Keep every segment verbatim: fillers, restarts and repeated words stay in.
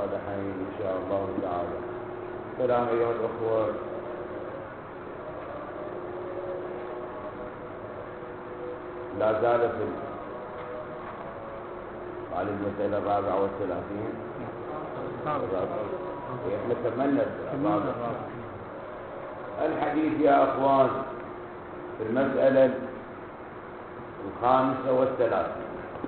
الصالحين إن شاء الله تعالى. سلام أيها الأخوة. لا زال في على المسألة الرابعة والثلاثين. احنا كملنا الرابعة. الحديث يا أخوان في المسألة الخامسة والثلاثين.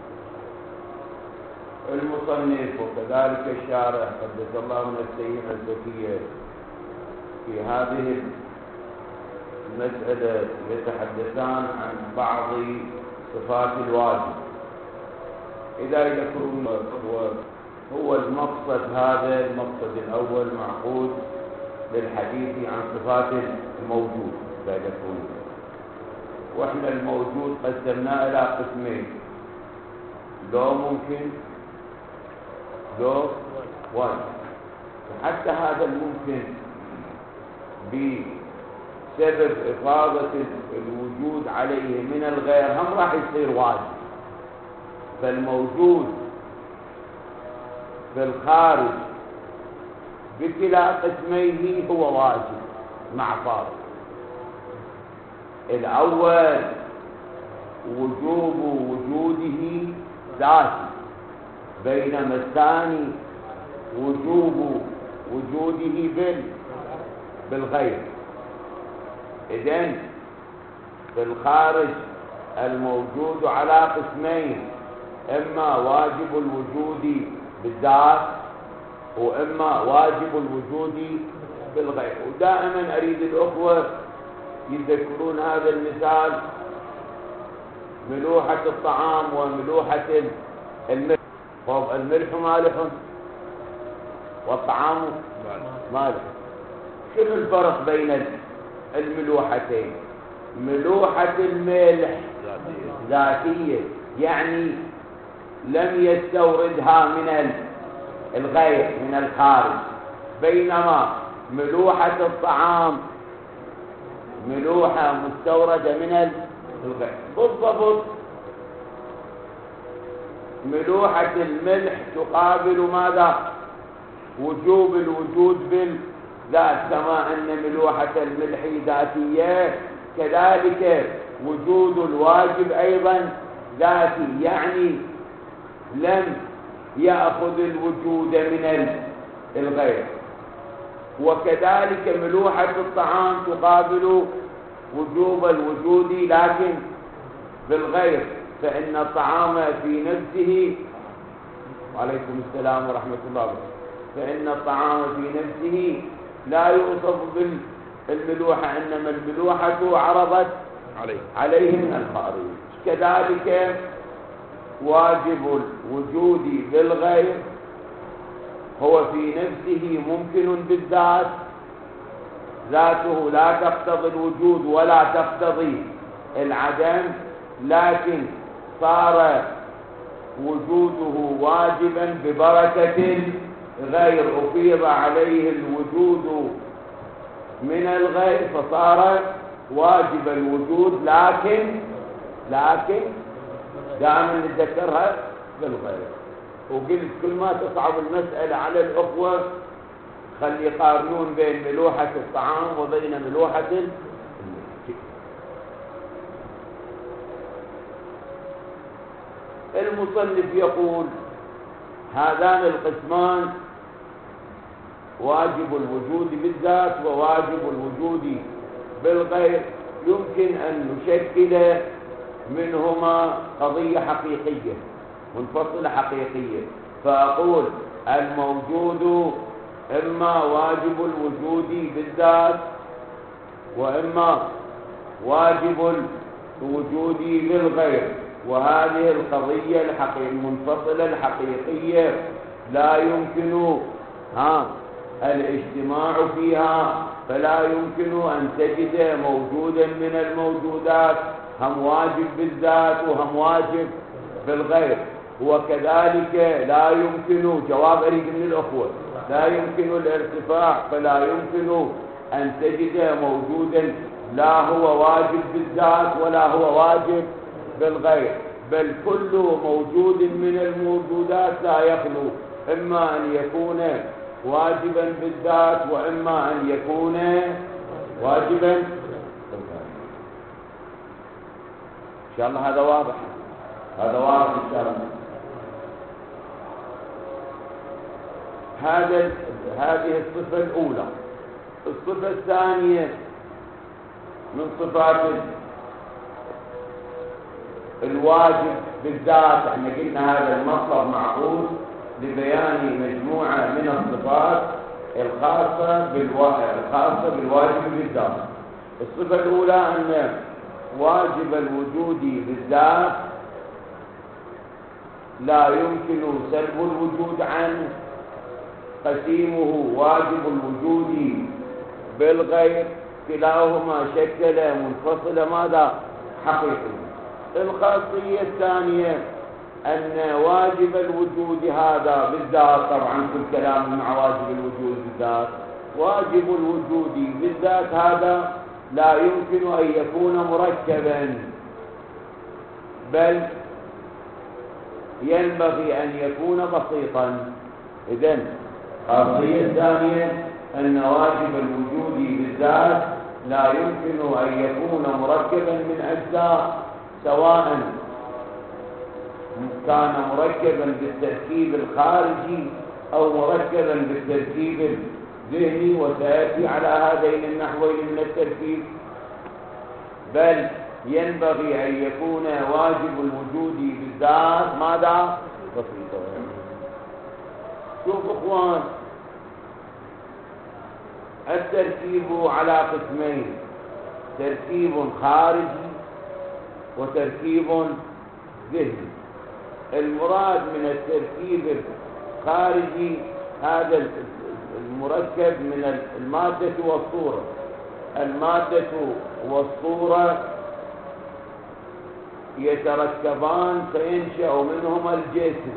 المصنف وكذلك الشارح قدس الله نفسه الزكية في هذه المسألة يتحدثان عن بعض صفات الواجب. إذا يذكرون هو المقصد، هذا المقصد الأول معقود للحديث عن صفات الموجود. إذا يذكرون وإحنا الموجود قسمناه إلى قسمين، لو ممكن لو واجب. وحتى هذا الممكن بسبب إفاضة الوجود عليه من الغير هم راح يصير واجب. فالموجود في الخارج بكلا قسميه هو واجب مع فارق. الأول وجوب وجوده ذاتي، بينما الثاني وجوب وجوده بال بالغير. إذن في الخارج الموجود على قسمين، إما واجب الوجود بالذات وإما واجب الوجود بالغير. ودائما أريد الأخوة يذكرون هذا المثال، ملوحة الطعام وملوحة الملح. طب الملح مالح والطعام مالح. شنو الفرق بين الملوحتين؟ ملوحة الملح ذاتية، يعني لم يستوردها من الغير من الخارج، بينما ملوحة الطعام ملوحة مستوردة من الغير. بالضبط ملوحة الملح تقابل ماذا؟ وجوب الوجود بالذات. كما أن ملوحة الملح ذاتية، كذلك وجود الواجب أيضا ذاتي، يعني لم يأخذ الوجود من الغير. وكذلك ملوحة الطعام تقابل وجوب الوجود لكن بالغير، فإن الطعام في نفسه، وعليكم السلام ورحمة الله وبركاته، فإن الطعام في نفسه لا يوصف بالملوحة، إنما الملوحة عرضت عليه, عليه من الخارج. كذلك واجب الوجود بالغير هو في نفسه ممكن بالذات، ذاته لا تقتضي الوجود ولا تقتضي العدم، لكن صار وجوده واجبا ببركة الغير، أفيض عليه الوجود من الغير فصار واجب الوجود، لكن لكن دائما نتذكرها بالغير. وقلت كل ما تصعب المسألة على الأخوة خلي يقارنون بين ملوحة الطعام وبين ملوحة المصنف. يقول هذان القسمان واجب الوجود بالذات وواجب الوجود بالغير، يمكن أن نشكل منهما قضية حقيقية منفصلة حقيقية. فأقول الموجود إما واجب الوجود بالذات وإما واجب الوجود بالغير. وهذه القضية الحقيقية المنفصلة الحقيقية لا يمكن ها الاجتماع فيها، فلا يمكن أن تجد موجودا من الموجودات هم واجب بالذات وهم واجب بالغير. وكذلك لا يمكن، جواب أريد من الأخوة، لا يمكن الارتفاع، فلا يمكن أن تجد موجودا لا هو واجب بالذات ولا هو واجب بالغير، بل كل موجود من الموجودات لا يخلو إما أن يكون واجبا بالذات وإما أن يكون واجبا بالغير. إن شاء الله هذا واضح، هذا واضح إن شاء الله. هذا هذه الصفة الأولى. الصفة الثانية من صفات الواجب بالذات، احنا قلنا هذا المصدر معقول لبيان مجموعة من الصفات الخاصة بالواجب الخاصة بالواجب بالذات. الصفة الأولى أن واجب الوجود بالذات لا يمكن سلب الوجود عنه. قسيمه واجب الوجود بالغير، كلاهما شكل منفصل ماذا؟ حقيقي. الخاصية الثانية أن واجب الوجود هذا بالذات، طبعا كل كلام مع واجب الوجود بالذات، واجب الوجود بالذات هذا لا يمكن أن يكون مركبا، بل ينبغي أن يكون بسيطا. إذن الخاصية الثانية أن واجب الوجود بالذات لا يمكن أن يكون مركبا من أجزاء، سواء كان مركبا بالتركيب الخارجي أو مركبا بالتركيب الذهني، وسيأتي على هذين النحوين من التركيب. بل ينبغي أن يكون واجب الوجود بالذات ماذا؟ بسيطا. شوف اخوان، التركيب على قسمين: تركيب خارجي وتركيب ذهني. المراد من التركيب الخارجي هذا المركب من المادة والصورة. المادة والصورة يتركبان فينشأ منهما الجسم.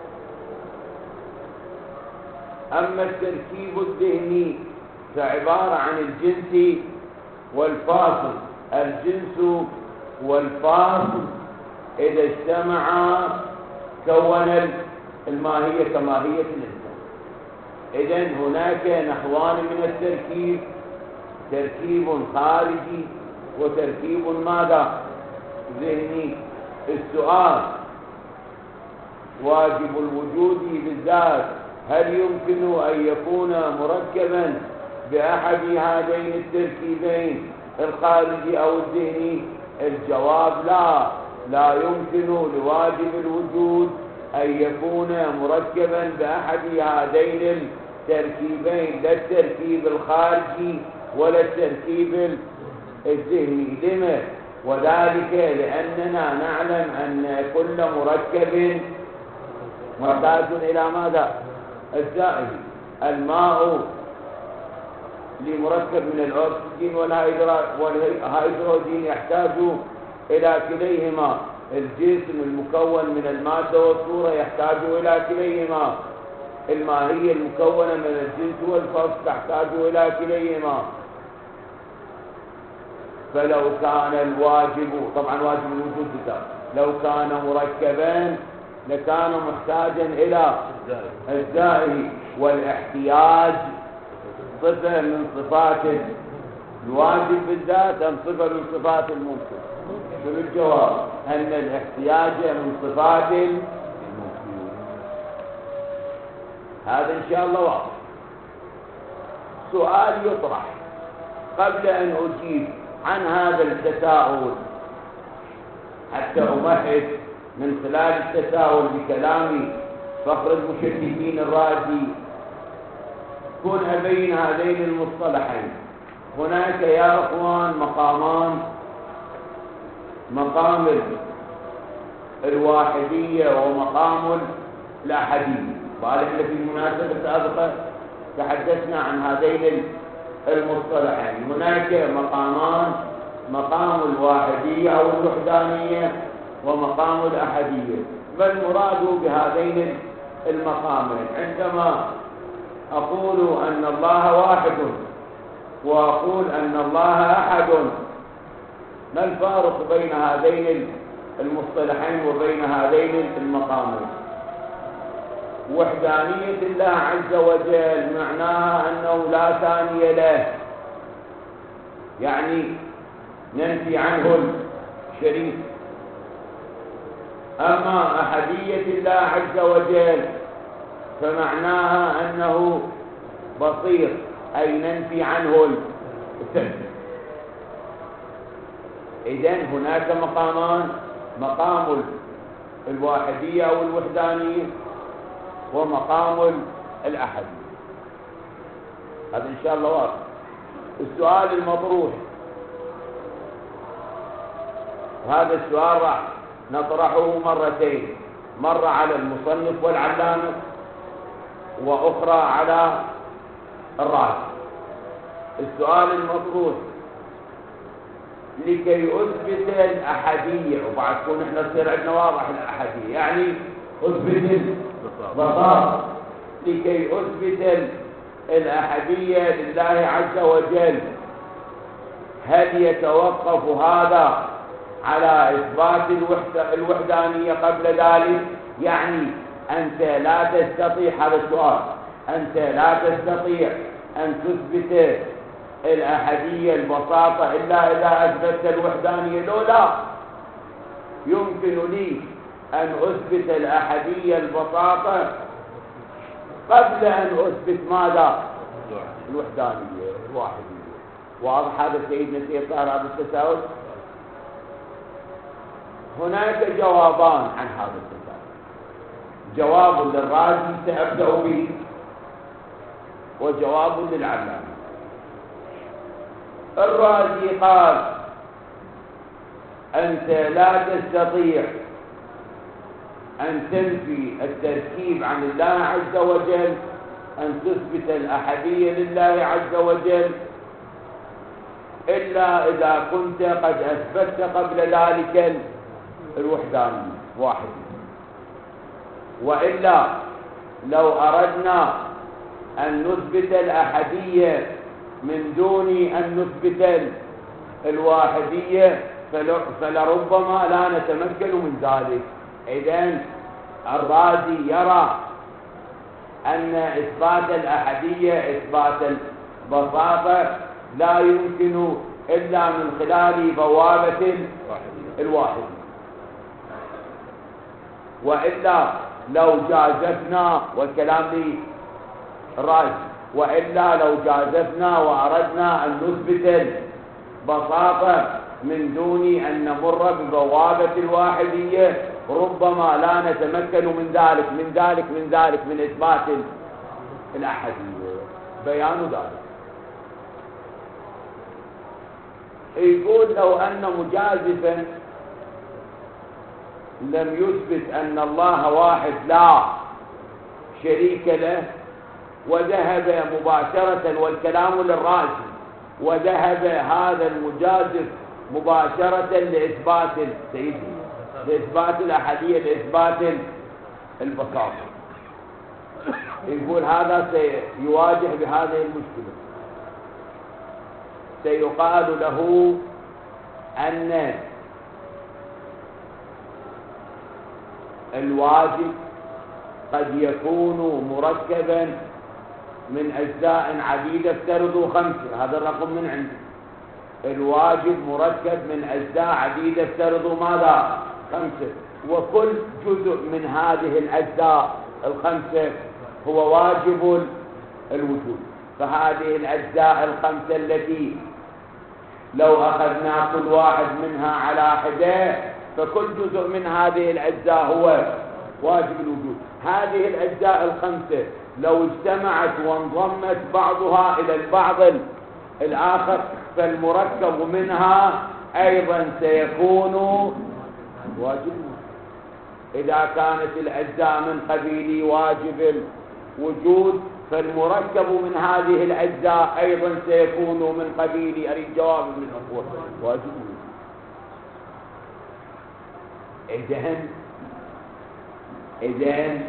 أما التركيب الذهني فعبارة عن الجنس والفاصل. الجنس والفاصل إذا اجتمعا كون الماهية كماهية الإنسان. إذن هناك نحوان من التركيب: تركيب خارجي وتركيب ماذا؟ ذهني. السؤال: واجب الوجود بالذات هل يمكن أن يكون مركبا بأحد هذين التركيبين الخارجي أو الذهني؟ الجواب لا، لا يمكن لواجب الوجود أن يكون مركبا بأحد هذين التركيبين، لا التركيب الخارجي ولا التركيب الذهني. لما؟ وذلك لأننا نعلم أن كل مركب محتاج إلى ماذا؟ الزائد. الماء لمركب من الأكسجين والهيدروجين يحتاج إلى كليهما. الجسم المكون من المادة والصورة يحتاج إلى كليهما. الماهية المكونة من الجنس والفصل تحتاج إلى كليهما. فلو كان الواجب، طبعا واجب الوجود بالذات، لو كان مركبان لكان محتاجا إلى الزائد. والاحتياج صفة من صفات الواجب بالذات أم صفة من صفات الممكن؟ شو الجواب؟ أن الاحتياج من صفات الممكن. هذا إن شاء الله واضح. سؤال يطرح قبل أن أجيب عن هذا التساؤل، حتى أمهد من خلال التساؤل بكلام فخر المشددين الرازي، كن أبين هذين المصطلحين. هناك يا أخوان مقامان: مقام الواحدية ومقام الأحدية. وإحنا في المناسبة السابقة تحدثنا عن هذين المصطلحين. هناك مقامان: مقام الواحدية أو الوحدانية ومقام الأحدية. ما المراد بهذين المقامين؟ عندما أقول أن الله واحد وأقول أن الله أحد، ما الفارق بين هذين المصطلحين وبين هذين المقامين؟ وحدانية الله عز وجل معناها أنه لا ثاني له، يعني ننفي عنه الشريك. أما أحدية الله عز وجل فمعناها أنه بصير، أي ننفي عنه التنفي. إذن هناك مقامان: مقام الواحدية أو الوحدانية، ومقام الأحدية. هذا إن شاء الله واضح. السؤال المطروح، وهذا السؤال راح نطرحه مرتين، مرة على المصنف والعلامة، وأخرى على الرازي. السؤال المطروح: لكي أثبت الأحدية، وبعد تكون إحنا تصير عندنا واضح الأحدية، يعني أثبت البساطة، لكي أثبت الأحدية لله عز وجل، هل يتوقف هذا على إثبات الوحدانية قبل ذلك؟ يعني أنت لا تستطيع، هذا السؤال، أنت لا تستطيع أن تثبت الأحدية البساطة إلا إذا أثبتت الوحدانية. لو لا يمكن لي أن أثبت الأحدية البساطة قبل أن أثبت ماذا؟ الوحدانية الواحدية. واضح هذا سيدنا سيد طاهر هذا التساؤل؟ هناك جوابان عن هذا التساؤل. جواب للرازي سأبدأ به، وجواب للعلامة. الرازي قال: أنت لا تستطيع أن تنفي التركيب عن الله عز وجل، أن تثبت الأحدية لله عز وجل، إلا إذا كنت قد أثبتت قبل ذلك الوحدانية واحد. وإلا لو أردنا أن نثبت الأحدية من دون أن نثبت الواحدية فلربما لا نتمكن من ذلك. إذن الرازي يرى أن إثبات الأحدية، إثبات البساطة، لا يمكن إلا من خلال بوابة الواحد. وإلا لو جازفنا، والكلام للرازي، وإلا لو جازفنا وأردنا أن نثبت البساطة من دون أن نمر ببوابة الواحدية ربما لا نتمكن من ذلك من ذلك من ذلك من إثبات الأحدية. بيان ذلك يقول: لو أن مجازفا لم يثبت أن الله واحد لا شريك له، وذهب مباشرة، والكلام للرازي، وذهب هذا المجازف مباشرة لإثبات سيدي لإثبات الأحدية، لإثبات البساطة، يقول هذا سيواجه بهذه المشكلة. سيقال له أن الواجب قد يكون مركبا من أجزاء عديدة، افترضوا خمسة، هذا الرقم من عندي. الواجب مركب من أجزاء عديدة، افترضوا ماذا؟ خمسة. وكل جزء من هذه الأجزاء الخمسة هو واجب الوجود. فهذه الأجزاء الخمسة التي لو أخذنا كل واحد منها على حدة، فكل جزء من هذه الأجزاء هو واجب الوجود. هذه الأجزاء الخمسة لو اجتمعت وانضمت بعضها إلى البعض الآخر فالمركب منها أيضا سيكون واجب الوجود. إذا كانت الأجزاء من قبيل واجب الوجود فالمركب من هذه الأجزاء أيضا سيكون من قبيل الجواب من الأخوة واجب الوجود. إذن إذن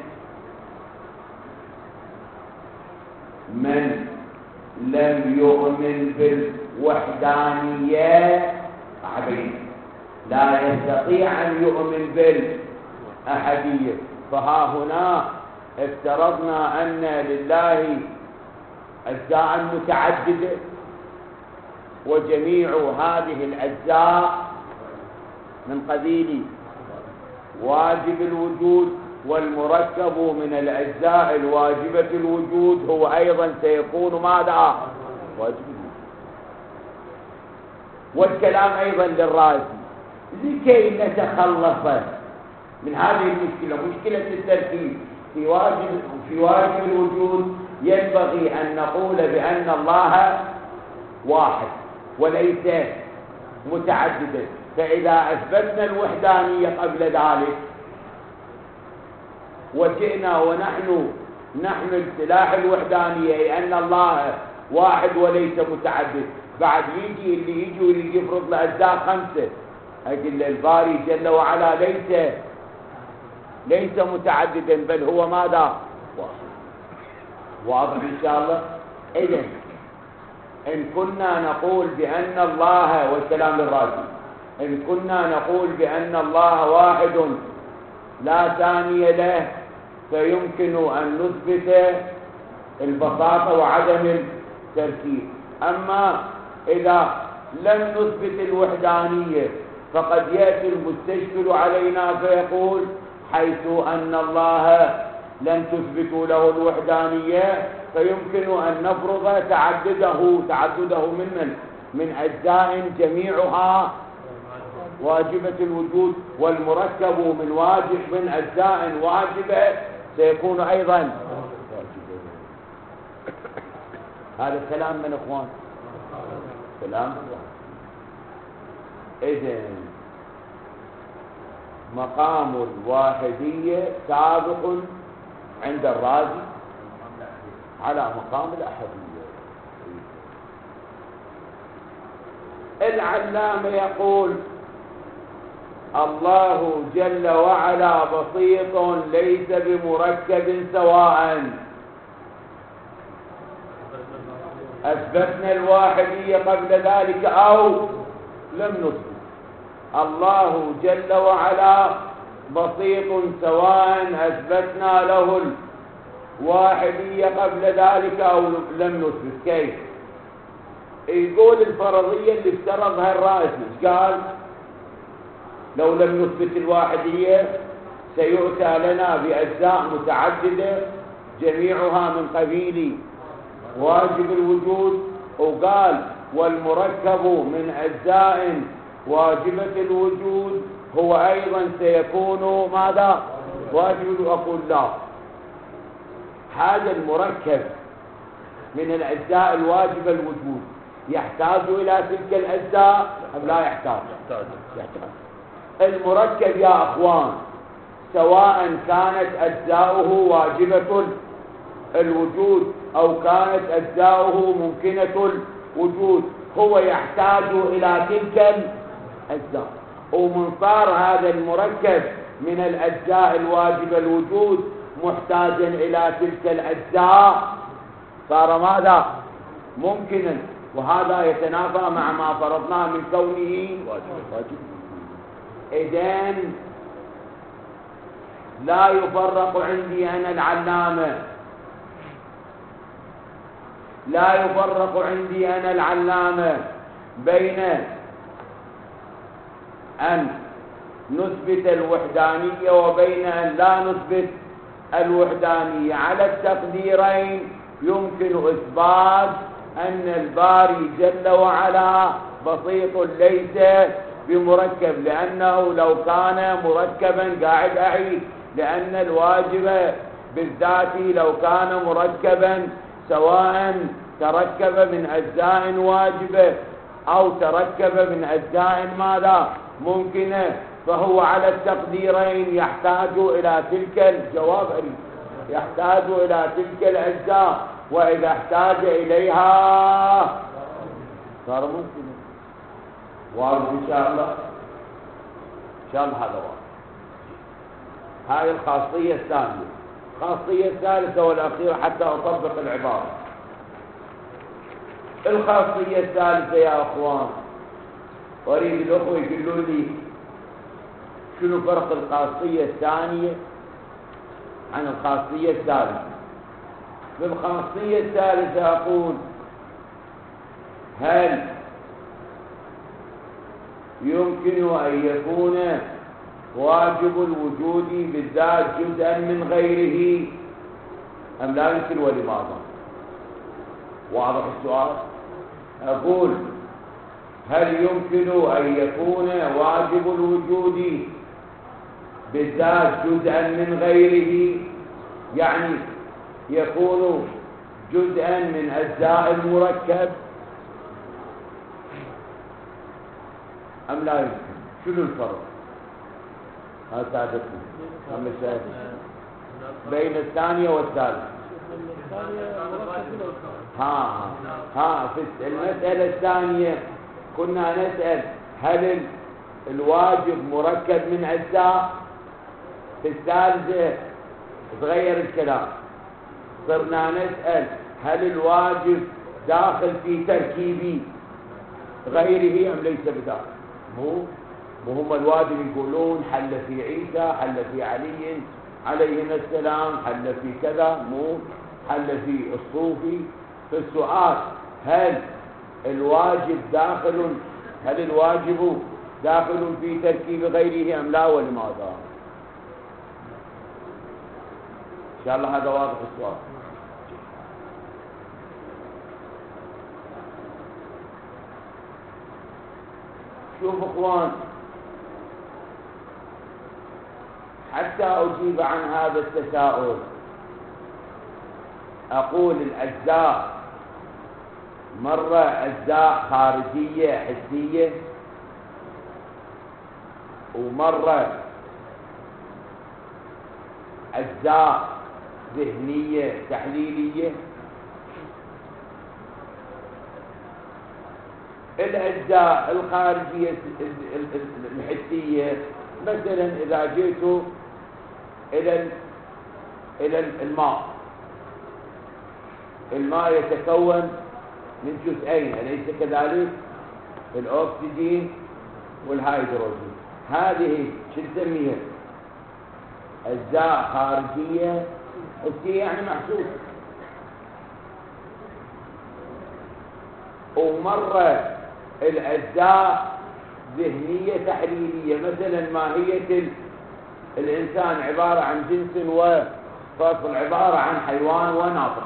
من لم يؤمن بالوحدانية عبيد لا يستطيع أن يؤمن بالأحدية. فها هنا افترضنا أن لله أجزاء متعددة، وجميع هذه الأجزاء من قبيل واجب الوجود، والمركب من الأجزاء الواجبة الوجود هو أيضا سيكون ماذا؟ واجب الوجود. والكلام أيضا للرازي لكي نتخلص من هذه المشكلة، مشكلة التركيب في واجب في واجب الوجود، ينبغي أن نقول بأن الله واحد وليس متعددا. فإذا أثبتنا الوحدانية قبل ذلك وجئنا ونحن نحمل سلاح الوحدانية أي أن الله واحد وليس متعدد، بعد يجي اللي يجي واللي يفرض الأجزاء خمسة، أجل الباري جل وعلا ليس ليس متعددا بل هو ماذا؟ واضح إن شاء الله. إذن إن كنا نقول بأن الله، والكلام الرازي، إن كنا نقول بأن الله واحد لا ثاني له، فيمكن أن نثبت البساطة وعدم التركيب. أما إذا لم نثبت الوحدانية فقد يأتي المستشكل علينا فيقول حيث أن الله لم تثبتوا له الوحدانية فيمكن أن نفرض تعدده تعدده من من من أجزاء جميعها واجبة الوجود، والمركب من واجب من أجزاء واجبة سيكون أيضا واجبة. هذا كلام من إخوان، كلام. إذن مقام الواحدية سابق عند الرازي على مقام الأحدية. العلامة يقول الله جل وعلا بسيط ليس بمركب سواء. أثبتنا الواحدية قبل ذلك أو لم نثبت. الله جل وعلا بسيط سواء أثبتنا له الواحدية قبل ذلك أو لم نثبت. كيف؟ يقول الفرضية اللي افترضها الرازي، قال لو لم نثبت الواحدية سيؤتى لنا بأجزاء متعددة جميعها من قبيل واجب الوجود، وقال والمركب من أجزاء واجبة الوجود هو أيضا سيكون ماذا؟ واجب. أقول لا، هذا المركب من الأجزاء الواجبة الوجود يحتاج إلى تلك الأجزاء أم لا يحتاج؟ يحتاج. المركب يا أخوان سواء كانت أجزاؤه واجبة الوجود أو كانت أجزاؤه ممكنة الوجود هو يحتاج إلى تلك الأجزاء، ومن صار هذا المركب من الأجزاء الواجبة الوجود محتاجا إلى تلك الأجزاء صار ماذا؟ ممكنا، وهذا يتنافى مع ما فرضناه من كونه واجب. إذن لا يفرق عندي أنا العلامة لا يفرق عندي أنا العلامة بين أن نثبت الوحدانية وبين أن لا نثبت الوحدانية. على التقديرين يمكن إثبات أن الباري جل وعلا بسيط ليس بمركب، لأنه لو كان مركبا، قاعد أعيد، لأن الواجب بالذات لو كان مركبا سواء تركب من أجزاء واجبة أو تركب من أجزاء ماذا؟ ممكنة، فهو على التقديرين يحتاج إلى تلك الجواب يحتاج إلى تلك الأجزاء، وإذا احتاج إليها صار ممكن. واضح إن شاء الله؟ إن شاء الله هذا واضح. هاي الخاصية الثانية. الخاصية الثالثة والأخيرة حتى أطبق العبارة. الخاصية الثالثة يا أخوان، وأريد الأخوة يقولوا لي شنو فرق الخاصية الثانية عن الخاصية الثالثة. في الخاصية الثالثة أقول هل يمكن أن يكون واجب الوجود بالذات جزءا من غيره أم لا يمكن ولماذا؟ واضح السؤال؟ أقول هل يمكن أن يكون واجب الوجود بالذات جزءا من غيره، يعني يكون جزءا من أجزاء المركب أم لا يمكن؟ شنو الفرق؟ هذا سادتنا أم شاهد بين الثانية والثالثة. ها ها في المسألة الثانية كنا نسأل هل الواجب مركب من أجزاء، في الثالثة تغير الكلام صرنا نسأل هل الواجب داخل في تركيب غيره أم ليس بداخل. مو وهم الواجب يقولون حل في عيسى، حل في علي عليهما السلام، حل في كذا، مو حل في الصوفي. في السؤال هل الواجب داخل هل الواجب داخل في تركيب غيره أم لا ولماذا؟ إن شاء الله هذا واضح السؤال. شوف اخوان، حتى أجيب عن هذا التساؤل أقول الأجزاء مرة أجزاء خارجية حسية، ومرة أجزاء ذهنية تحليلية. الأجزاء الخارجية الحسية مثلا إذا جئتوا إلى إلى الماء، الماء يتكون من جزئين أليس كذلك؟ الأكسجين والهيدروجين. هذه شو نسميها؟ أجزاء خارجية حسية يعني محسوسة. ومرة الأجزاء ذهنية تحليلية، مثلا ماهية الإنسان عبارة عن جنس وفصل، عبارة عن حيوان وناطق.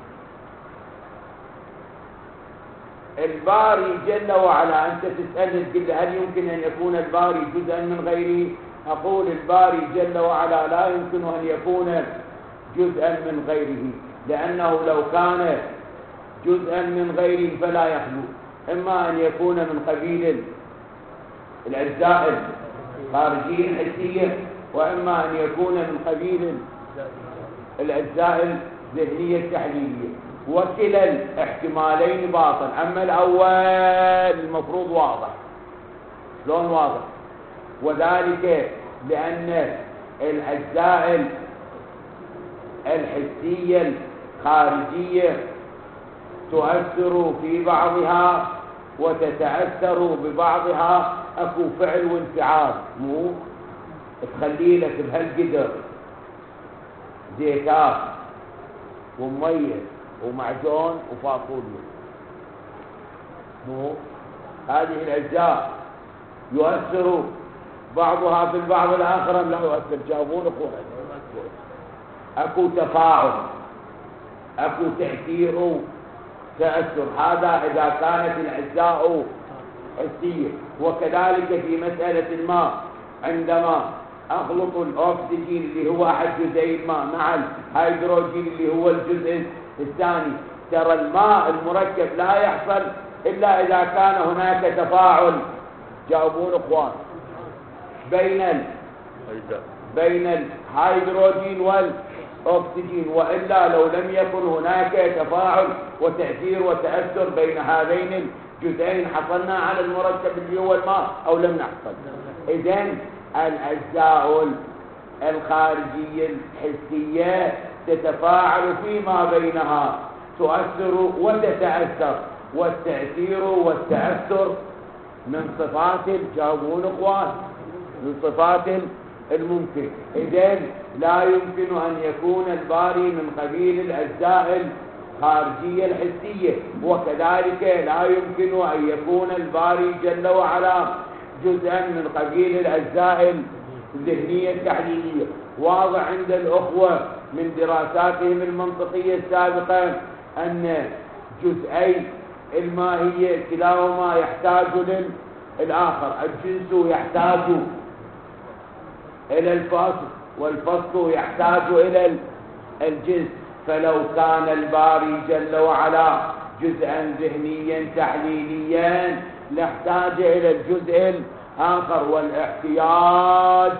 الباري جل وعلا أنت تسألني تقول هل يمكن أن يكون الباري جزءا من غيره؟ أقول الباري جل وعلا لا يمكن أن يكون جزءا من غيره، لأنه لو كان جزءا من غيره فلا يخلو، إما أن يكون من قبيل الأجزاء الخارجية الحسية، وإما أن يكون من قبيل الأجزاء الذهنية التحليلية. وكلا الاحتمالين باطل، أما الأول المفروض واضح. شلون واضح؟ وذلك لأن الأجزاء الحسية الخارجية تؤثر في بعضها وتتأثر ببعضها، أكو فعل وانفعال، مو تخلي لك بهالقدر زيتات ومية ومعجون وفاصوليا، مو هذه الأجزاء يؤثر بعضها في البعض الآخر لا يؤثر. جاوبون أخوان، أكو تفاعل، أكو تأثير تأثر، هذا إذا كانت الأجزاء حسية. وكذلك في مسألة الماء، عندما أخلط الأكسجين اللي هو أحد جزيء الماء مع الهيدروجين اللي هو الجزء الثاني، ترى الماء المركب لا يحصل إلا إذا كان هناك تفاعل. جاوبون أخوان، بين ال... بين الهيدروجين والأكسجين، وإلا لو لم يكن هناك تفاعل وتأثير وتأثر بين هذين الجزئين حصلنا على المركب اللي هو الماء أو لم نحصل. إذن الأجزاء الخارجية الحسية تتفاعل فيما بينها، تؤثر وتتأثر، والتأثير والتأثر من صفات، جاوبون اخوان، من صفات الممكن. إذن لا يمكن أن يكون الباري من قبيل الأجزاء الخارجية الحسية، وكذلك لا يمكن أن يكون الباري جل وعلا جزءا من قبيل الأجزاء الذهنية التحليلية. واضح عند الأخوة من دراساتهم المنطقية السابقة أن جزئي الماهية كلاهما يحتاج للآخر. الجنس يحتاج إلى الفصل، والفصل يحتاج إلى الجنس. فلو كان الباري جل وعلا جزءا ذهنيا تحليليا لاحتاج إلى الجزء الآخر، والاحتياج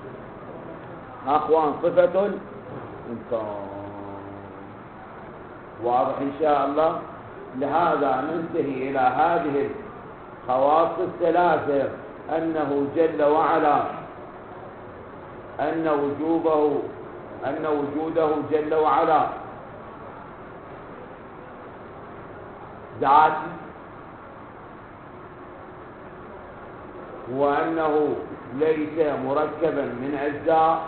أخوان صفة الإمكان. واضح إن شاء الله. لهذا ننتهي إلى هذه الخواص الثلاثة، أنه جل وعلا أن وجوبه أن وجوده جل وعلا ذاتي، وأنه ليس مركبا من أجزاء،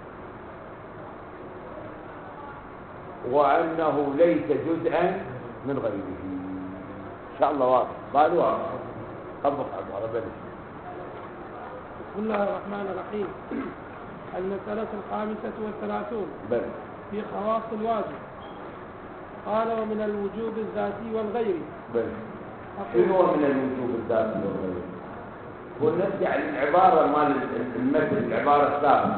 وأنه ليس جزءا من غيره. إن شاء الله واضح. قالوا واضح. طبق على بالك. بسم الله الرحمن الرحيم. المسألة الخامسة والثلاثون بل. في خواص الواجب. قال ومن الوجوب الذاتي والغيري. بل. شنو من الوجوب الذاتي والغيري؟ هو نرجع للعبارة مال المثل، العبارة السابقة.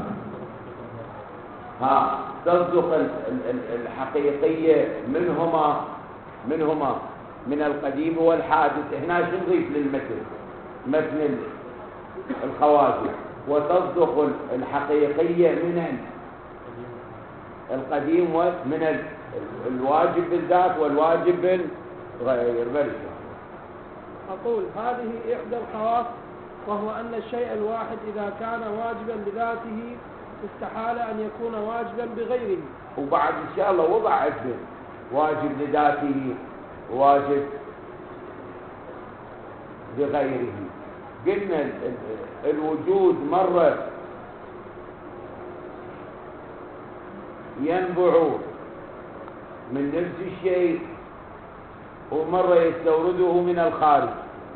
ها تصدق الحقيقية منهما منهما من القديم والحادث. هنا شو نضيف للمثل؟ مثل الخواجر. وتصدق الحقيقية من القديم ومن الواجب بالذات والواجب بالغير. برشا. أقول هذه إحدى الخواص، وهو أن الشيء الواحد إذا كان واجبا بذاته استحال أن يكون واجبا بغيره. وبعد إن شاء الله وضع عدل واجب لذاته واجب بغيره. قلنا الوجود مرة ينبع من نفس الشيء، ومرة يستورده من الخارج.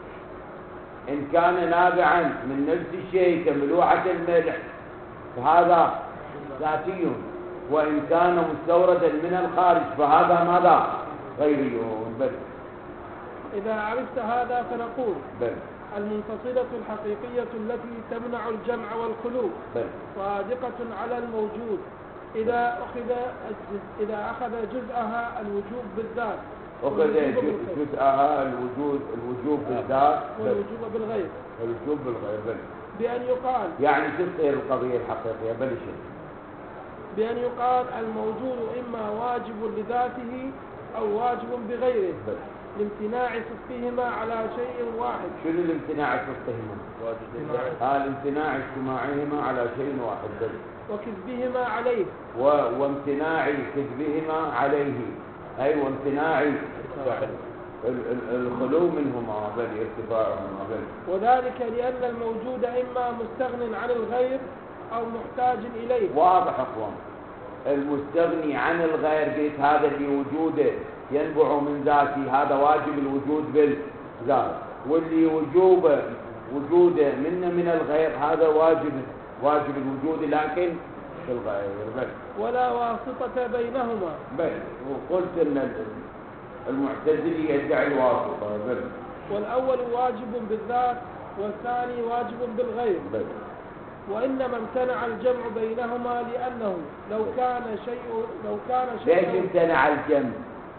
إن كان نابعا من نفس الشيء كملوحة الملح فهذا ذاتي، وإن كان مستوردا من الخارج فهذا ماذا؟ غيري. بل. إذا عرفت هذا فنقول بل. المنفصلة الحقيقية التي تمنع الجمع والخلو صادقة على الموجود إذا أخذ إذا أخذ جزءها الوجوب بالذات، أخذ جزءها الوجود الوجوب بالذات والوجوب بالغير الوجوب بالغير. بل. بأن يقال يعني شو تصير القضية الحقيقية؟ بل شيء بأن يقال الموجود إما واجب لذاته أو واجب بغيره، بل. لامتناع صدقهما على شيء واحد. شنو الامتناع صدقهما؟ ها الامتناع اجتماعهما على شيء واحد. بل. وكذبهما عليه و... وامتناع كذبهما عليه، أي وامتناع ال... ال... الخلو منهما، بل ارتفاعهما. بل. وذلك لأن الموجود إما مستغن عن الغير أو محتاج إليه. واضح أخوان. المستغني عن الغير قلت هذا اللي وجوده ينبع من ذاتي، هذا واجب الوجود بالذات، واللي وجوبه وجوده منه من الغير هذا واجب واجب الوجود لكن في الغير. بل. ولا واسطة بينهما. بل. وقلت ان المعتزلي يدعي الواسطة. بل. والأول واجب بالذات والثاني واجب بالغير. بل. وإنما امتنع الجمع بينهما لأنه لو كان شيء لو كان شيء ليش امتنع الجمع؟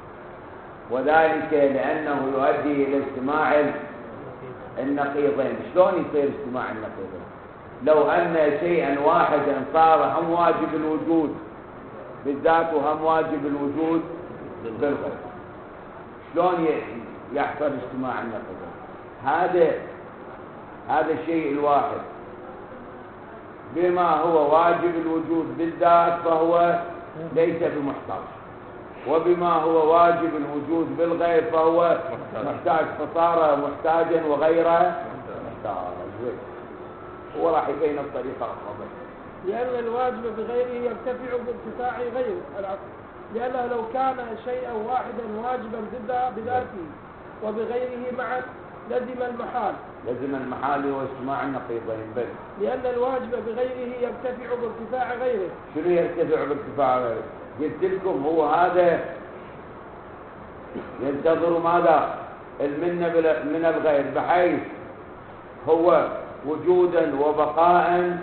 وذلك لأنه يؤدي إلى اجتماع النقيضين. شلون يصير اجتماع النقيضين؟ لو أن شيئا واحدا صار هم واجب الوجود بالذات وهم واجب الوجود بالغير، شلون يحصل اجتماع النقيضين؟ هذا هذا الشيء الواحد بما هو واجب الوجود بالذات فهو ليس بمحتاج، وبما هو واجب الوجود بالغير فهو محتاج، فصار محتاجا وغيره محتاج. هو راح يبين الطريقة أفضل. لأن الواجب بغيره يرتفع بارتفاع غيره العقل، لأنه لو كان شيئا واحدا واجبا بذاته وبغيره معا لزم المحال لزم المحال هو اجتماع النقيضين بل لأن الواجب بغيره يرتفع بارتفاع غيره. شنو يرتفع بارتفاع غيره؟ قلت لكم هو هذا ينتظر ماذا؟ المنة من الغير، بحيث هو وجودا وبقاء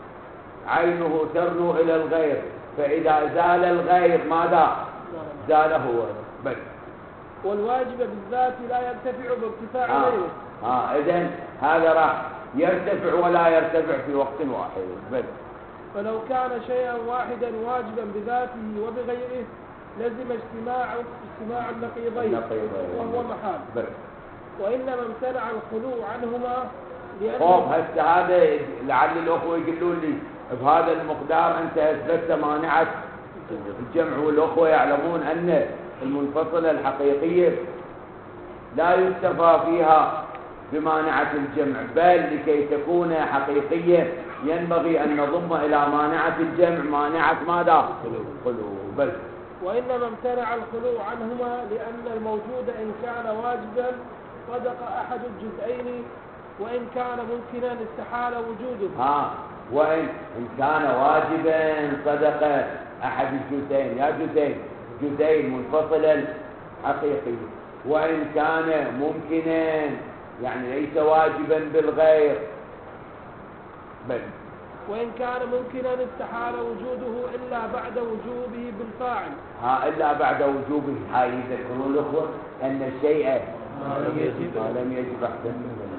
عينه ترنو إلى الغير، فإذا زال الغير ماذا؟ زال هو بل. والواجب بالذات لا يرتفع بارتفاع آه. غيره. آه. إذن هذا راح يرتفع ولا يرتفع في وقت واحد بل. فلو كان شيئا واحدا واجبا بذاته وبغيره لزم اجتماع اجتماع النقيضين وهو محال بل. وإنما امتنع الخلو عنهما لأن خوف هسه هذا لعل الأخوة يقولون لي بهذا المقدار أنت أثبتت مانعة الجمع، والأخوة يعلمون أن المنفصلة الحقيقية لا يكتفى فيها بمانعة الجمع، بل لكي تكون حقيقية ينبغي أن نضم إلى مانعة الجمع مانعة ماذا؟ خلو بل. وإنما امتنع الخلو عنهما لأن الموجود إن كان واجبا صدق أحد الجزئين، وإن كان ممكنا استحال وجوده. ها وإن إن كان واجبا صدق أحد الجزئين، يا جزئين جزئين منفصلا حقيقي، وإن كان ممكنا يعني ليس واجبا بالغير بل. وإن كان ممكنا استحال وجوده إلا بعد وجوبه بالفاعل. ها إلا بعد وجوبه. هاي يذكرون الأخوة أن الشيء ما لم يجب ما لم يجب أحسن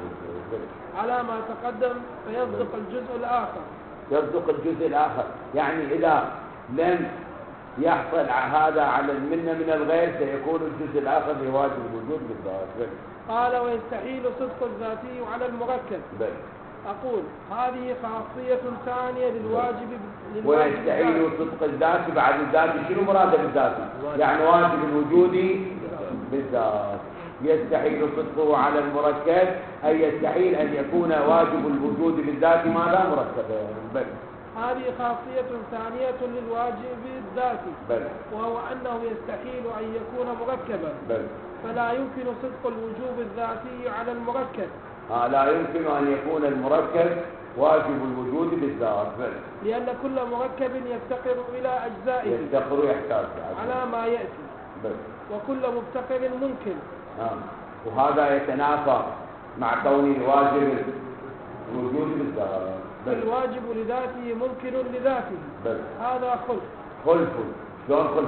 على ما تقدم فيصدق الجزء الآخر. يصدق الجزء الآخر يعني إذا لم يحصل هذا على المنة من الغير سيكون الجزء الآخر بواجب الوجود بالذات. قال ويستحيل صدق الذاتي على المركب بل. أقول هذه خاصية ثانية للواجب للواجب ويستحيل صدق الذات بعد الذات. شنو مراده بالذات؟ يعني واجب الوجود بالذات. يستحيل صدقه على المركب أي يستحيل أن يكون واجب الوجود بالذات ماذا؟ مركبا بل. هذه خاصية ثانية للواجب الذاتي بل. وهو أنه يستحيل أن يكون مركبا بل. فلا يمكن صدق الوجوب الذاتي على المركب. آه لا يمكن أن يكون المركب واجب الوجود بالذات بل. لأن كل مركب يفتقر إلى أجزائه يفتقر يحتاج على ما يأتي بل. وكل مفتقر ممكن. آه. وهذا يتنافى مع كونه واجب الوجود بالذات بل. الواجب لذاته ممكن لذاته بل. هذا خلف. خلف شلون خلف؟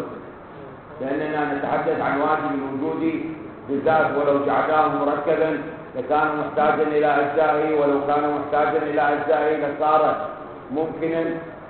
لأننا نتحدث عن واجب الوجود بالذات، ولو جعلناه مركبا لكان محتاجا إلى أجزائه، ولو كان محتاجا إلى أجزائه لصار ممكنا،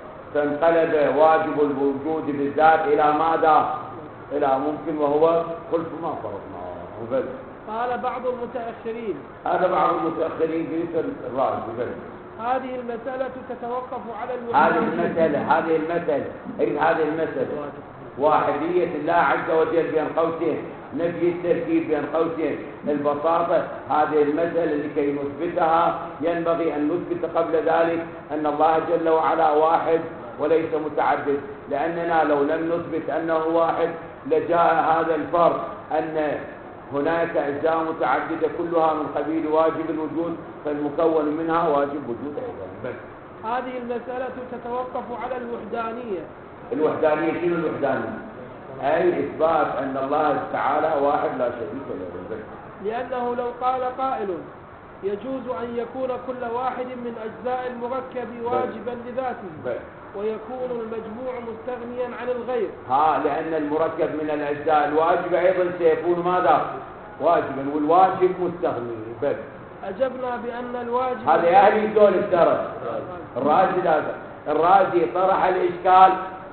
فانقلب واجب الوجود بالذات إلى ماذا؟ إلى ممكن، وهو خلف ما فرضناه بل. قال بعض المتأخرين هذا بعض المتأخرين في الرأي بل. هذه المسألة تتوقف على الوجود. هذه المسألة هذه المسألة أي هذه المسألة واحدية الله عز وجل بين قوسين، نفي التركيب بين قوسين، البساطة. هذه المسألة لكي نثبتها ينبغي أن نثبت قبل ذلك أن الله جل وعلا واحد وليس متعدد، لأننا لو لم نثبت أنه واحد لجاء هذا الفرق أن هناك أجزاء متعددة كلها من قبيل واجب الوجود، فالمكون منها واجب وجود أيضا بس. هذه المسألة تتوقف على الوحدانية. الوحدانية شنو الوحدانية؟ أي إثبات أن الله تعالى واحد لا شريك له. لأنه لو قال قائل يجوز أن يكون كل واحد من أجزاء المركب واجبا لذاته بل. ويكون المجموع مستغنيا عن الغير. ها لأن المركب من الأجزاء الواجبة أيضا سيكون ماذا؟ واجبا، والواجب مستغني بل. أجبنا بأن الواجب هذا أهل يدول الدرس. الرازي هذا الرازي طرح الإشكال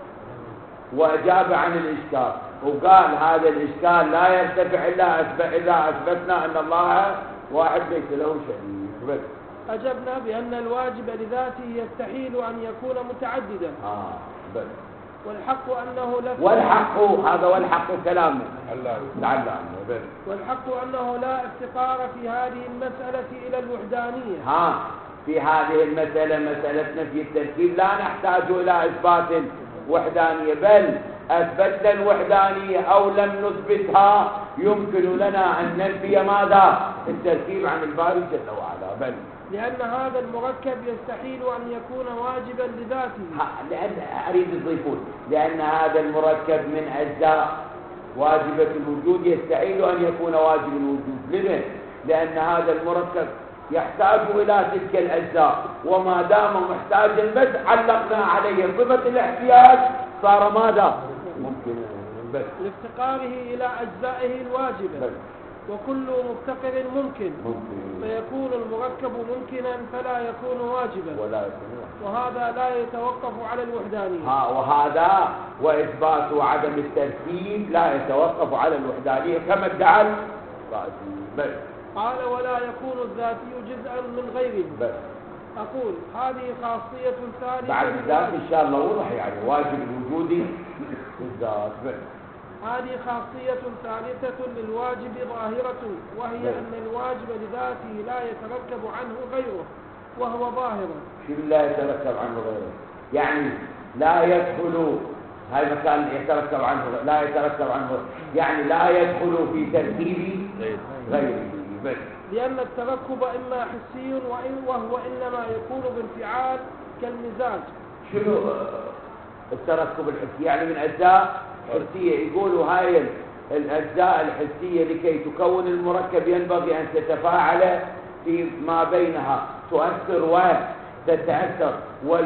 وأجاب عن الإشكال، وقال هذا الإشكال لا يرتفع إلا إذا أثبتنا أن الله واحد ليس له شريك بس. أجبنا بأن الواجب لذاته يستحيل أن يكون متعددا. آه بس. والحق أنه لا والحق هذا والحق كلامه العلامة بس. والحق أنه لا افتقار في هذه المسألة إلى الوحدانية. ها في هذه المسألة مسألة نفي التركيب لا نحتاج إلى إثبات وحدانية، بل أثبتنا الوحدانية أو لم نثبتها يمكن لنا أن ننفي ماذا؟ التركيب عن الباري جل وعلا. بل لأن هذا المركب يستحيل أن يكون واجبا لذاته. لأن أريد تضيفون لأن هذا المركب من أجزاء واجبة الوجود يستحيل أن يكون واجب الوجود. لماذا؟ لأن هذا المركب يحتاج إلى تلك الأجزاء، وما دام محتاجا بس علقنا عليه صفة الاحتياج صار ماذا؟ ممكن بس لافتقاره إلى أجزائه الواجبة بس. وكل مفتقر ممكن. ممكن فيكون المركب ممكنا فلا يكون واجبا، ولا يكون، وهذا لا يتوقف على الوحدانية. ها وهذا وإثبات عدم التركيب لا يتوقف على الوحدانية كما ادعى الرازي. بس قال ولا يكون الذاتي جزءا من غيره. بس أقول هذه خاصية ثالثة بعد ذلك إن شاء الله وضح يعني واجب الوجود بالذات. بس هذه خاصية ثالثة للواجب ظاهرة، وهي أن الواجب لذاته لا يتركب عنه غيره وهو ظاهر. شو لا يتركب عنه غيره؟ يعني لا يدخل هاي مكان يتركب عنه لا يتركب عنه يعني لا يدخل في تركيب غيره. بس لأن التركب إما حسي وإن وهو إنما يكون بانفعال كالمزاج. شنو التركب الحسي؟ يعني من أجزاء حسية. يقولوا هاي الأجزاء الحسية لكي تكون المركب ينبغي أن تتفاعل في ما بينها، تؤثر وتتأثر،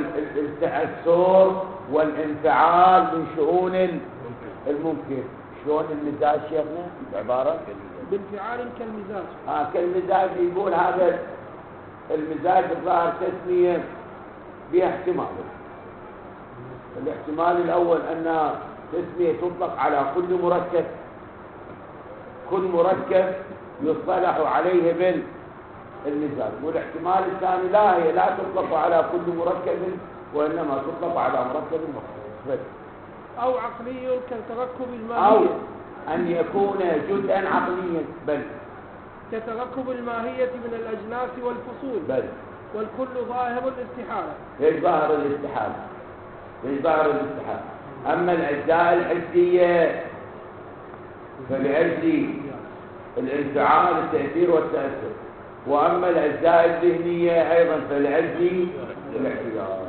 والتأثر والانفعال من شؤون الممكن. شلون المزاج شيخنا العبارة؟ بانفعال كالمزاج. آه كالمزاج. يقول هذا المزاج الظاهر تسمية بها احتمالين. الاحتمال الأول أن تسمية تطلق على كل مركب، كل مركب يصطلح عليه بالمزاج. والاحتمال الثاني لا، هي لا تطلق على كل مركب وإنما تطلق على مركب مخصوص. أو عقلي كتركب الماهية، أو أن يكون جزءا عقليا، بل كتركب الماهية من الأجناس والفصول، بل والكل ظاهر الاستحالة. هي ظاهر الاستحالة، هي ظاهر الاستحالة. أما الأجزاء الحسية فلأجل الانفعال التأثير والتأثر، وأما الأجزاء الذهنية أيضا فلأجل الاحتياج.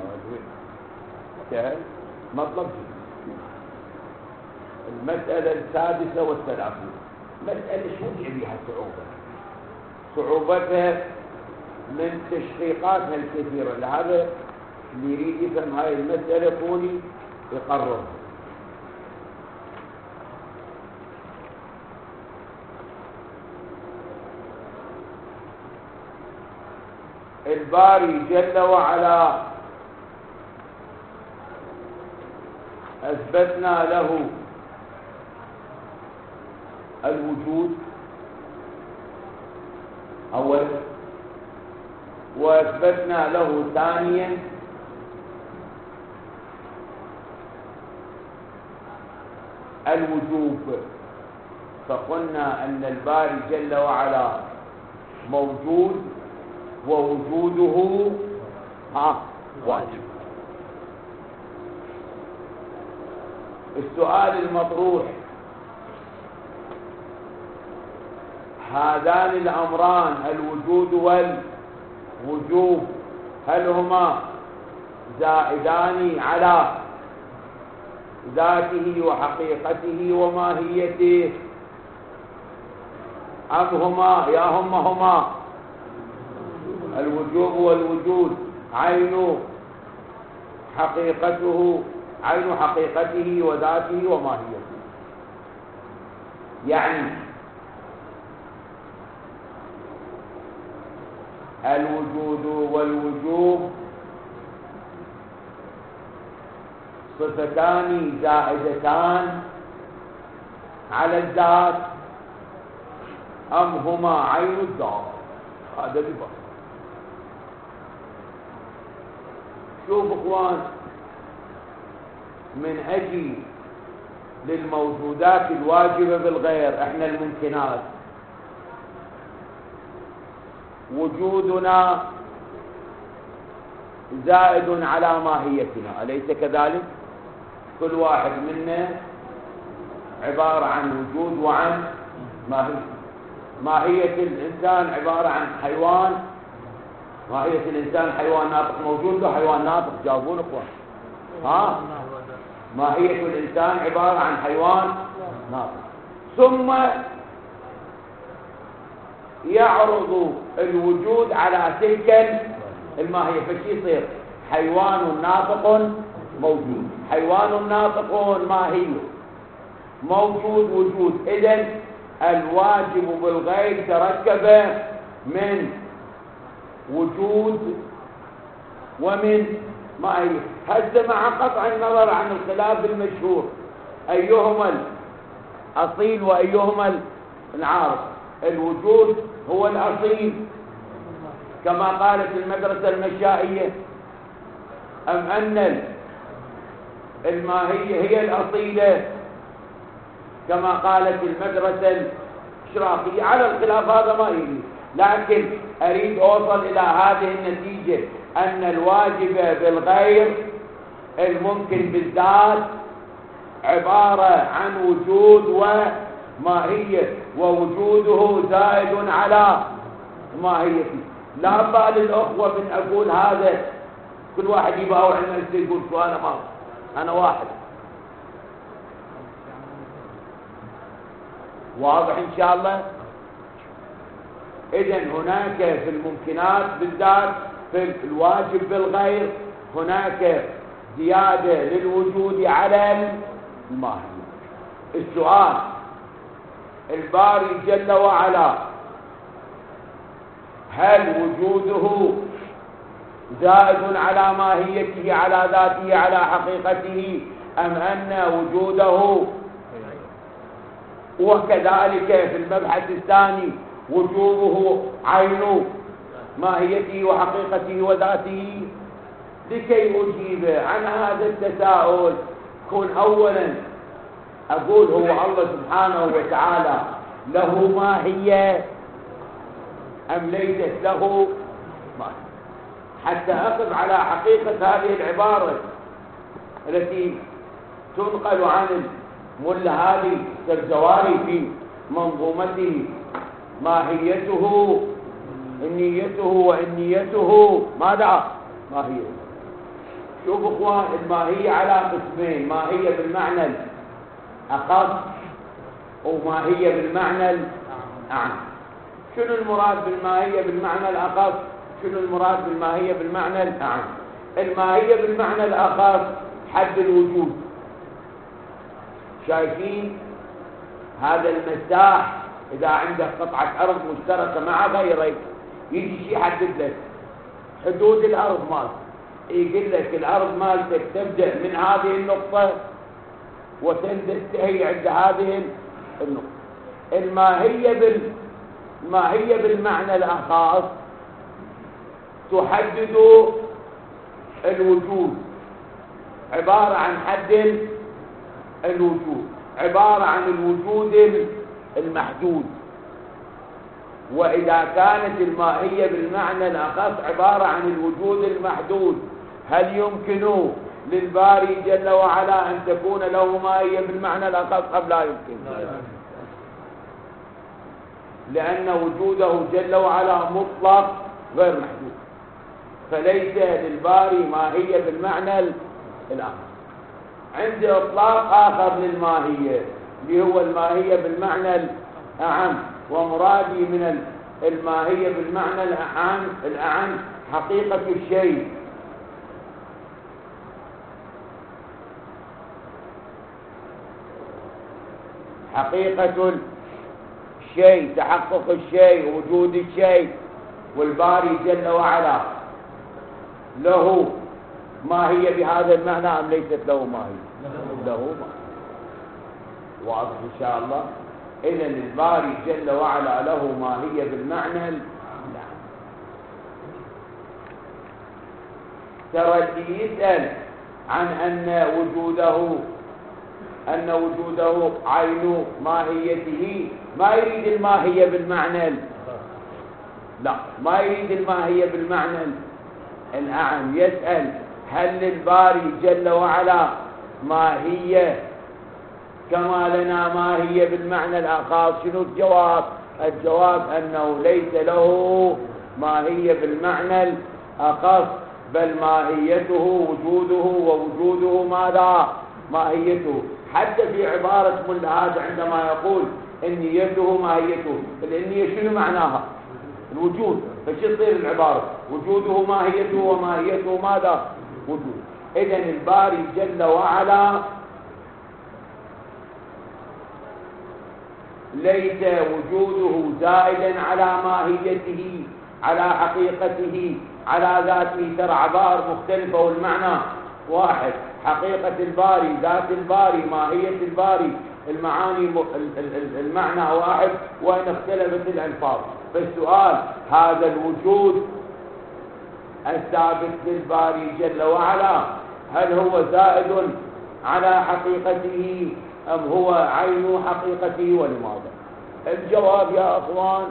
مطلب المسألة السادسة والثلاثين مسألة شو بها صعوبة؟ صعوبتها من تشقيقاتها الكثيرة. لهذا اللي يريد يفهم هاي المسألة كوني يقرر. الباري جل وعلا أثبتنا له الوجود أولا، وأثبتنا له ثانيا الوجوب. فقلنا أن الباري جل وعلا موجود ووجوده ها واجب. السؤال المطروح هذان الأمران الوجود والوجوب هل هما زائدان على ذاته وحقيقته وماهيته أم هما يا هما هما الوجوب والوجود عين حقيقته عين حقيقته وذاته وماهيته؟ يعني الوجود والوجوب صفتان زائدتان على الذات أم هما عين الذات؟ هذا ببساطة. شوف اخوان، من أجل للموجودات الواجبة بالغير احنا الممكنات وجودنا زائد على ماهيتنا، أليس كذلك؟ كل واحد منا عبارة عن وجود وعن ماهية. ماهية الإنسان عبارة عن حيوان، ماهية الإنسان حيوان ناطق، موجود له حيوان ناطق؟ جاوبون اخوان. ها؟ ماهية الإنسان عبارة عن حيوان ناطق، ثم يعرض الوجود على تلك الماهية، فشي يصير حيوان ناطق موجود، حيوان ناطق ماهية موجود وجود. إذن الواجب بالغير تركب من وجود ومن ماهية. هذا مع قطع النظر عن الخلاف المشهور أيهما الأصيل وأيهما العارض. الوجود هو الأصيل كما قالت المدرسة المشائية، أم أن الماهية هي الأصيلة كما قالت المدرسة الإشراقية؟ على الخلاف هذا ما يريد، لكن أريد أوصل إلى هذه النتيجة أن الواجب بالغير الممكن بالذات عبارة عن وجود وماهية، ووجوده زائد على ماهيته. لا بال الأخوة من أقول هذا، كل واحد يبقى عن نفسه يقول شو أنا ما أنا واحد. واضح إن شاء الله؟ إذن هناك في الممكنات بالذات في الواجب بالغير هناك زيادة للوجود على الماهية. السؤال: الباري جل وعلا هل وجوده زائد على ماهيته، على ذاته، على حقيقته، أم أن وجوده وكذلك في المبحث الثاني وجوده عين ماهيته وحقيقته وذاته؟ لكي أجيب عن هذا التساؤل كن أولا أقول هو الله سبحانه وتعالى له ماهية أم ليست له ماهية، حتى أقف على حقيقة هذه العبارة التي تنقل عن الملا هادي السرجواري في منظومته: ماهيته النيته وإنيته ماذا؟ ماهية. شوف اخوان، الماهية على قسمين: ماهية بالمعنى الأخص وماهية بالمعنى الأعم. شنو المراد بالماهية بالمعنى الأخص؟ شنو المراد بالماهية بالمعنى الأعم؟ الماهية بالمعنى الأخص حد الوجود. شايفين هذا المساح؟ إذا عندك قطعة أرض مشتركة مع غيرك يجي شيء يحدد لك حدود الأرض مالك، يقول لك الأرض مالتك تبدأ من هذه النقطة وتنتهي عند هذه النقطة. الماهية بال الماهية بالمعنى الأخص تحدد الوجود، عبارة عن حد الوجود، عبارة عن الوجود المحدود. وإذا كانت الماهية بالمعنى الأخص عبارة عن الوجود المحدود، هل يمكن للباري جل وعلا أن تكون له ماهية بالمعنى الأخص أم لا يمكن؟ لأن وجوده جل وعلا مطلق غير محدود، فليس للباري ماهية بالمعنى الأخص. عندي إطلاق آخر للماهية اللي هو الماهية بالمعنى الأعم، ومرادي من الماهية بالمعنى الأعم الأعم حقيقة الشيء. حقيقة الشيء، تحقق الشيء، وجود الشيء. والباري جل وعلا له ماهية بهذا المعنى أم ليست له ماهية؟ له ماهية. واضح إن شاء الله؟ إذن الباري جل وعلا له ماهية بالمعنى لا. ترى اللي يسأل عن أن وجوده أن وجوده عين ماهيته ما يريد الماهية بالمعنى لا، ما يريد الماهية بالمعنى الأعم يسأل هل للباري جل وعلا ماهية كما لنا ماهية بالمعنى الآخر؟ شنو الجواب؟ الجواب أنه ليس له ماهية بالمعنى الأخص، بل ماهيته وجوده، ووجوده ماذا؟ ماهيته. حتى في عبارة ملا هذا عندما يقول النيته ماهيته، النية شنو معناها؟ الوجود. فش تصير العبارة؟ وجوده ماهيته، وماهيته ماذا؟ وجود. إذن الباري جل وعلا ليس وجوده زائدا على ماهيته، على حقيقته، على ذاته. ترى عبارة مختلفة والمعنى واحد. حقيقة الباري، ذات الباري، ماهية الباري، المعاني المعنى واحد، وإن اختلفت الألفاظ. فالسؤال هذا الوجود الثابت للباري جل وعلا هل هو زائد على حقيقته أم هو عين حقيقته، ولماذا؟ الجواب يا أخوان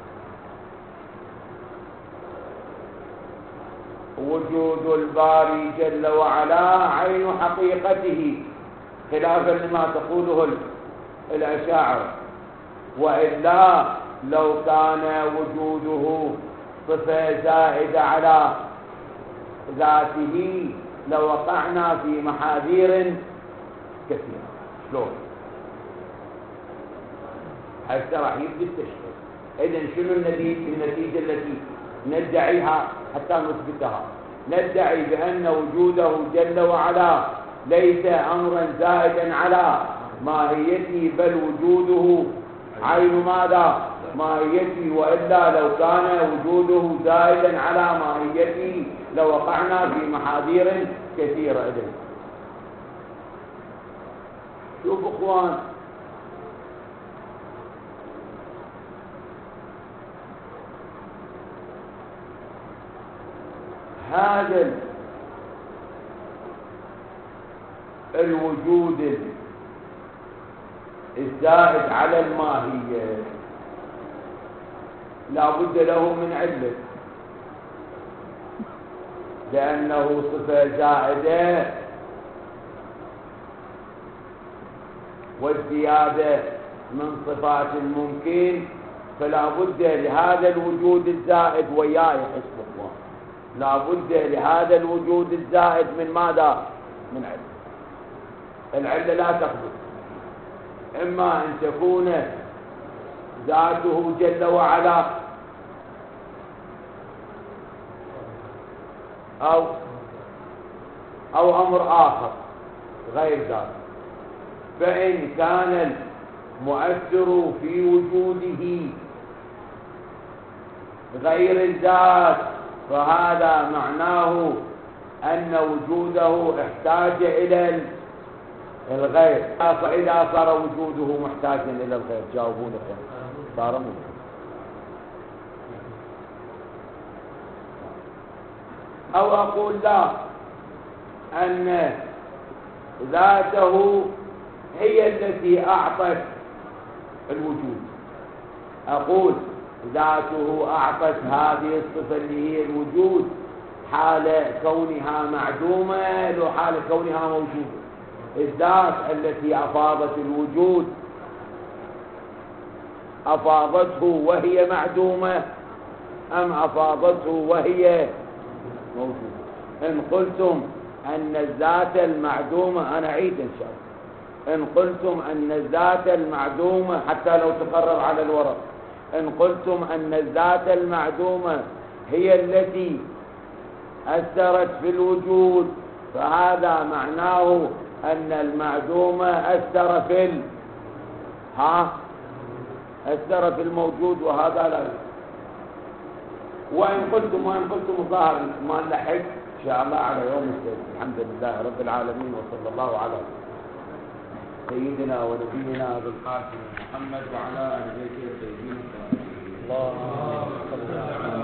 وجود الباري جل وعلا عين حقيقته، خلافا لما تقوله الأشاعرة. وإلا لو كان وجوده صفة زائدة على ذاته لوقعنا في محاذير كثيرة. شلون؟ هسه راح يبدي التشخيص. إذن شنو النتيجة التي ندعيها حتى نثبتها؟ ندعي بأن وجوده جل وعلا ليس أمرا زائدا على ماهيته، بل وجوده عين ماذا؟ ماهيته. وإلا لو كان وجوده زائدا على ماهيته لوقعنا في محاذير كثيرة. إذن شوف اخوان، هذا الوجود الزائد على الماهية لا بد له من علة، لأنه صفة زائدة، والزيادة من صفات الممكن، فلا بد لهذا الوجود الزائد وياي حسب الله، لا بد لهذا الوجود الزائد من ماذا؟ من علة. العلة لا تخلو، إما أن تكون ذاته جل وعلا أو أو أمر آخر غير ذاته. فإن كان المؤثر في وجوده غير الذات فهذا معناه أن وجوده احتاج إلى الغير. فإذا صار وجوده محتاجا إلى الغير جاوبون صار ممكن. أو أقول لا، أن ذاته هي التي أعطت الوجود. أقول ذاته أعطت هذه الصفة اللي هي الوجود حال كونها معدومة لو حال كونها موجودة. الذات التي أفاضت الوجود أفاضته وهي معدومة أم أفاضته وهي موجودة؟ إن قلتم أن الذات المعدومة، أنا أعيد إن شاء الله، إن قلتم أن الذات المعدومة حتى لو تقرر على الورق، إن قلتم أن الذات المعدومة هي التي أثرت في الوجود فهذا معناه أن المعدومة أثر في ال... ها أثر في الموجود، وهذا لا. وإن قلتم وإن قلتم الظاهر ما نلحق إن شاء الله على يوم السبت. الحمد لله رب العالمين، وصلى الله على سيدنا ونبينا بالقاسم محمد وعلى آله الطيبين الطاهرين. اللهم صل على